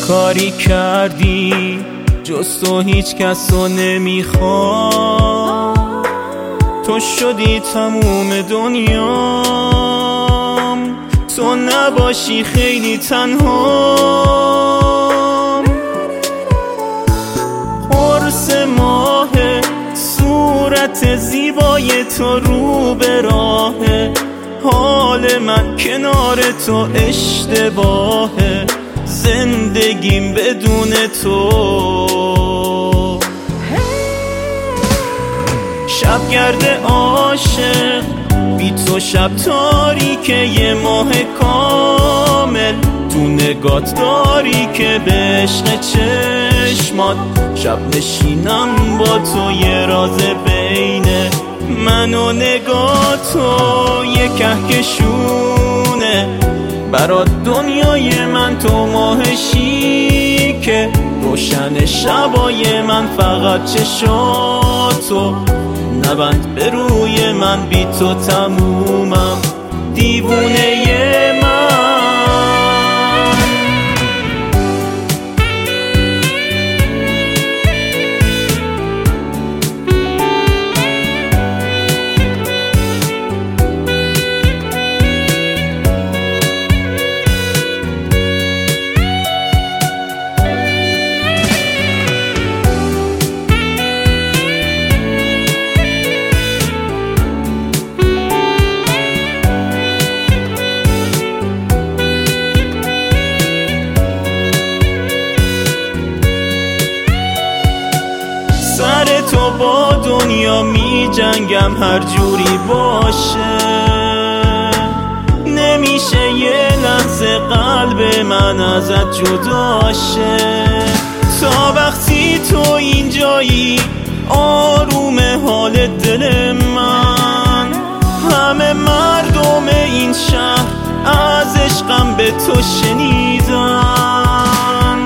کاری کردی جز تو هیچ کس رو نمیخوام، تو شدی تموم دنیام، تو نباشی خیلی تنهام. قرص ماه صورت زیبای تو رو به راهه، حال من کنار تو اشتباهه، زندگیم بدون تو. شبگرد عاشق بی تو شب تاریکه، یه ماه کامل تو نگات داری که به عشق چشمات شب نشینم با تو، یه راز بین من و نگاه تو، یه کهکشونه برات دنیای من، تو ماهشی که روشن شبای من، فقط چشاتو نبند به روی من، بی تو تمومم دیوونه من. سر تو با دنیا می جنگم هر جوری باشه، نمیشه یه لحظه قلب من ازت جدا شه. تا وقتی تو اینجایی آروم حال دل من، همه مردم این شهر از عشقم به تو شنیدن.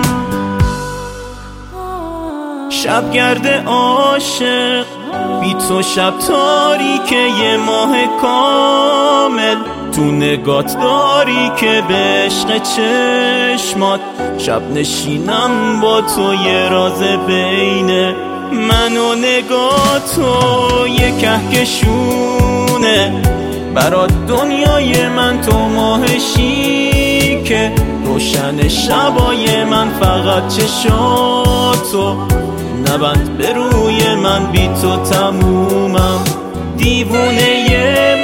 شبگرد عاشق بی تو شب تاریکه، یه ماه کامل تو نگات داری که به عشق چشمات شب نشینم با تو، یه راز بین من و نگاه تو، یه کهکشونه برات دنیای من، تو ماهشی که روشن شبای من، فقط چشاتو نبند به روی من، بی تو تمومم دیوونه